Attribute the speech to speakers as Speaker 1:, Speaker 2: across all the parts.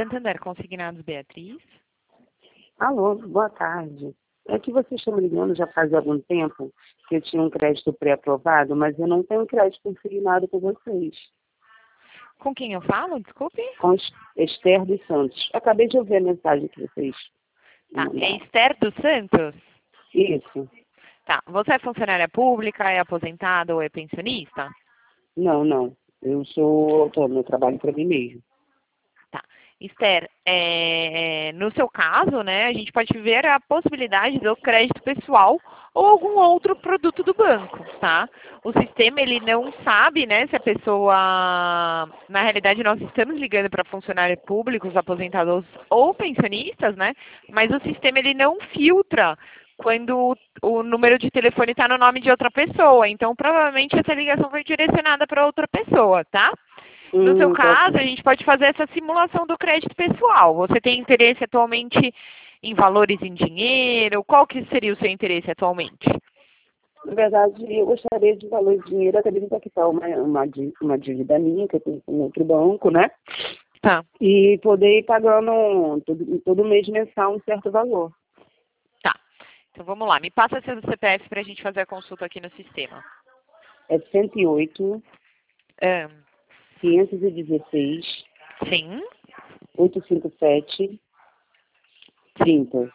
Speaker 1: Santander Consignados, Beatriz.
Speaker 2: Alô, boa tarde. É que vocês estão me ligando já faz algum tempo que eu tinha um crédito pré-aprovado, mas eu não tenho crédito consignado com vocês.
Speaker 1: Com quem eu falo? Desculpe.
Speaker 2: Com Esther dos Santos. Acabei de ouvir a mensagem que vocês
Speaker 1: Tá, é
Speaker 2: mandaram.
Speaker 1: Esther dos Santos?
Speaker 2: Isso.
Speaker 1: Tá, você é funcionária pública, é aposentada ou é pensionista?
Speaker 2: Não. Eu sou autônomo, eu trabalho para mim mesmo.
Speaker 1: Tá. Esther, no seu caso, né, a gente pode ver a possibilidade do crédito pessoal ou algum outro produto do banco, tá? O sistema, ele não sabe, né, se a pessoa... Na realidade, nós estamos ligando para funcionários públicos, aposentados ou pensionistas, né? Mas o sistema, ele não filtra quando o número de telefone está no nome de outra pessoa. Então, provavelmente, essa ligação foi direcionada para outra pessoa, tá? No seu caso, a gente pode fazer essa simulação do crédito pessoal. Você tem interesse atualmente em valores em dinheiro? Qual que seria o seu interesse atualmente?
Speaker 2: Na verdade, eu gostaria de valor de dinheiro, até mesmo para quitar uma dívida minha, que eu tenho com outro banco, né?
Speaker 1: Tá,
Speaker 2: E poder ir pagando todo mês mensal um certo valor.
Speaker 1: tá. Então vamos lá, me passa seu CPF para a gente fazer a consulta aqui no sistema.
Speaker 2: É 108,
Speaker 1: Ahn,
Speaker 2: 516,
Speaker 1: sim,
Speaker 2: 857, 30.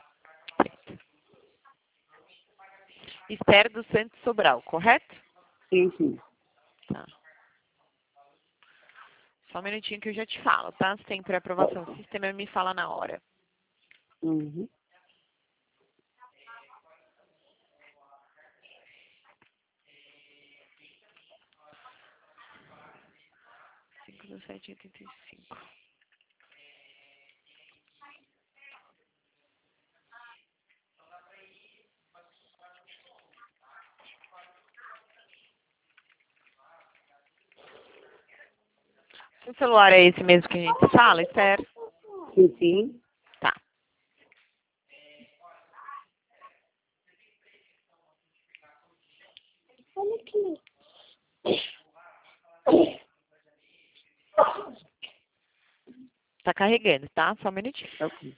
Speaker 1: Esther dos Santos Sobral, correto?
Speaker 2: Sim.
Speaker 1: Tá. Só um minutinho que eu já te falo, tá? Se tem pré-aprovação, o sistema me fala na hora.
Speaker 2: Uhum.
Speaker 1: Cinco, 17, 85. Seu celular é esse mesmo que a gente fala, Esther?
Speaker 2: Sim.
Speaker 1: Tá. Tá carregando, tá? Só um minutinho.
Speaker 2: Ok.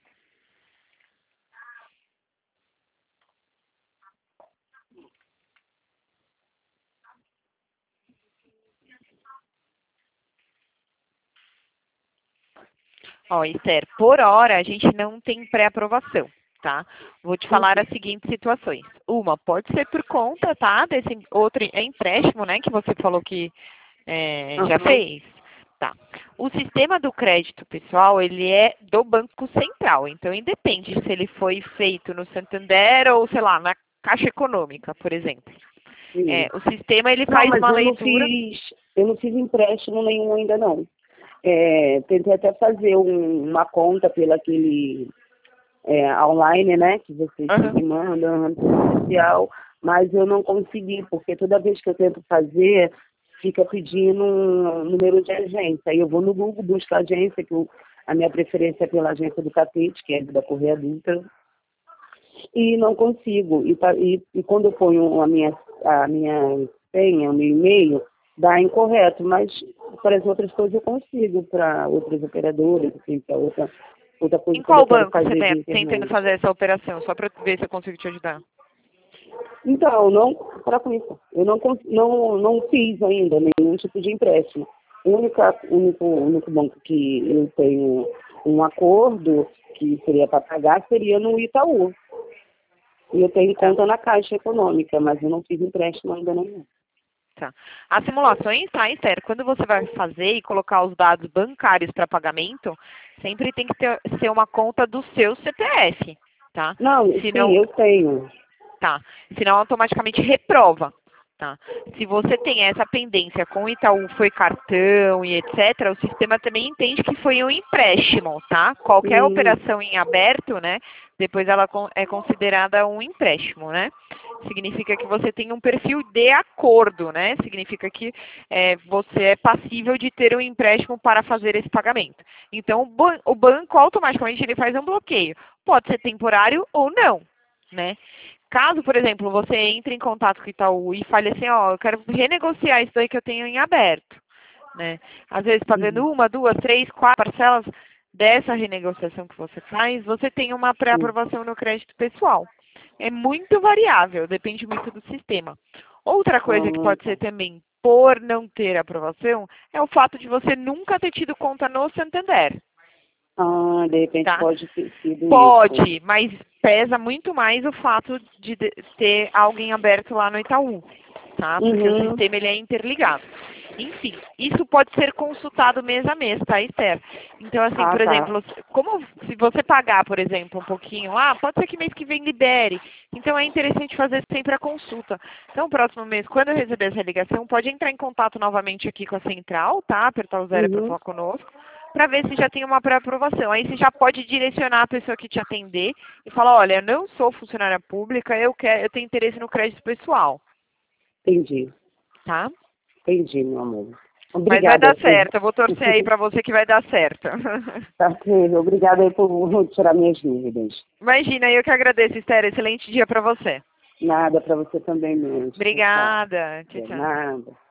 Speaker 1: Ó, Esther, por hora a gente não tem pré-aprovação, tá? Vou te falar as seguintes situações. Uma, pode ser por conta, tá? Desse outro empréstimo, né? Que você falou que já fez. Tá. O sistema do crédito pessoal, ele é do Banco Central. Então, independe se ele foi feito no Santander ou, sei lá, na Caixa Econômica, por exemplo.
Speaker 2: Sim.
Speaker 1: O sistema, ele
Speaker 2: Não,
Speaker 1: faz
Speaker 2: mas
Speaker 1: uma leitura...
Speaker 2: eu não fiz empréstimo nenhum ainda, não. Tentei até fazer uma conta pelo aquele online, né, que vocês me mandam, social, mas eu não consegui, porque toda vez que eu tento fazer, fica pedindo um número de agência. Aí eu vou no Google, busco a agência, a minha preferência é pela agência do Catete, que é da Correia Adulta, e não consigo. E quando eu ponho a minha senha, o meu e-mail, dá incorreto, mas para as outras coisas eu consigo, para outras operadoras, assim, para outra coisa.
Speaker 1: Em qual
Speaker 2: que eu quero
Speaker 1: banco você
Speaker 2: fazer
Speaker 1: está
Speaker 2: de internet.
Speaker 1: tentando fazer essa operação? Só para ver se eu consigo te ajudar.
Speaker 2: Então, para com isso, eu não fiz ainda nenhum tipo de empréstimo. O único banco que eu tenho um acordo, que seria para pagar, seria no Itaú. E eu tenho conta na Caixa Econômica, mas eu não fiz empréstimo ainda não.
Speaker 1: Tá. As simulações, tá, Esther? Quando você vai fazer e colocar os dados bancários para pagamento, sempre tem que ser uma conta do seu CPF, tá?
Speaker 2: Não,
Speaker 1: Senão,
Speaker 2: sim, eu tenho.
Speaker 1: tá. Senão automaticamente reprova, tá? Se você tem essa pendência com o Itaú, foi cartão e etc., o sistema também entende que foi um empréstimo, tá? Qualquer operação em aberto, né? Depois ela é considerada um empréstimo, né? Significa que você tem um perfil de acordo, né? Significa que você é passível de ter um empréstimo para fazer esse pagamento. Então, o banco automaticamente ele faz um bloqueio. Pode ser temporário ou não, né? Caso, por exemplo, você entre em contato com o Itaú e fale assim, ó, eu quero renegociar isso daí que eu tenho em aberto, né? Às vezes pagando 1, 2, 3, 4 parcelas, dessa renegociação que você faz, você tem uma pré-aprovação no crédito pessoal. É muito variável, depende muito do sistema. Outra coisa que pode ser também, por não ter aprovação, é o fato de você nunca ter tido conta no Santander.
Speaker 2: De repente
Speaker 1: Tá?
Speaker 2: pode ter sido
Speaker 1: Pode,
Speaker 2: isso.
Speaker 1: mas pesa muito mais o fato de ter alguém aberto lá no Itaú, tá? Porque o sistema ele é interligado. Enfim, isso pode ser consultado mês a mês, tá, Esther? Então, assim, por exemplo, como se você pagar, por exemplo, um pouquinho, pode ser que mês que vem libere. Então, é interessante fazer sempre a consulta. Então, próximo mês, quando eu receber essa ligação, pode entrar em contato novamente aqui com a central, tá? Apertar o 0 para falar conosco, para ver se já tem uma pré-aprovação. Aí você já pode direcionar a pessoa que te atender e falar, olha, eu não sou funcionária pública, eu tenho interesse no crédito pessoal.
Speaker 2: Entendi.
Speaker 1: Tá?
Speaker 2: Entendi, meu amor.
Speaker 1: Mas vai
Speaker 2: Obrigada.
Speaker 1: dar certo, eu vou torcer aí para você que vai dar certo.
Speaker 2: Tá ok, obrigada aí por tirar minhas dúvidas.
Speaker 1: Imagina, eu que agradeço, Esther. Excelente dia para você.
Speaker 2: Nada, para você também mesmo.
Speaker 1: Obrigada. Tchau, tchau.
Speaker 2: Nada.